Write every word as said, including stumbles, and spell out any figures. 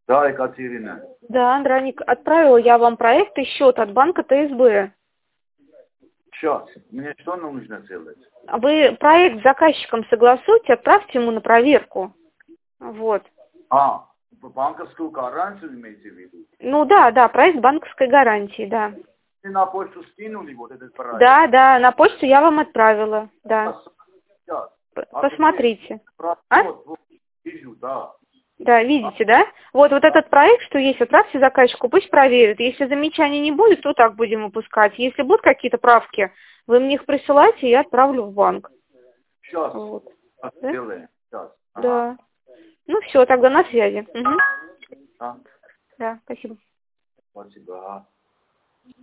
Да, Екатерина. Да, Андроник, отправила я вам проект и счет от банка Т С Б. Сейчас. Мне что нужно делать? Вы проект с заказчиком согласуйте, отправьте ему на проверку. Вот. А, банковскую гарантию имеете в виду? Ну да, да, проект банковской гарантии, да. Вы на почту скинули вот этот проект? Да, да, на почту я вам отправила, да. Сейчас. П- А Посмотрите. теперь, А? вот, вот, вижу, да. Да, видите, да? Вот, вот этот проект, что есть, отправьте заказчику, пусть проверит. Если замечаний не будет, то так будем выпускать. Если будут какие-то правки, вы мне их присылайте, я отправлю в банк. Сейчас. Вот. Да? Сделаем. Сейчас. Ага. Да. Ну все, тогда на связи. Угу. Да. Да, спасибо. Спасибо.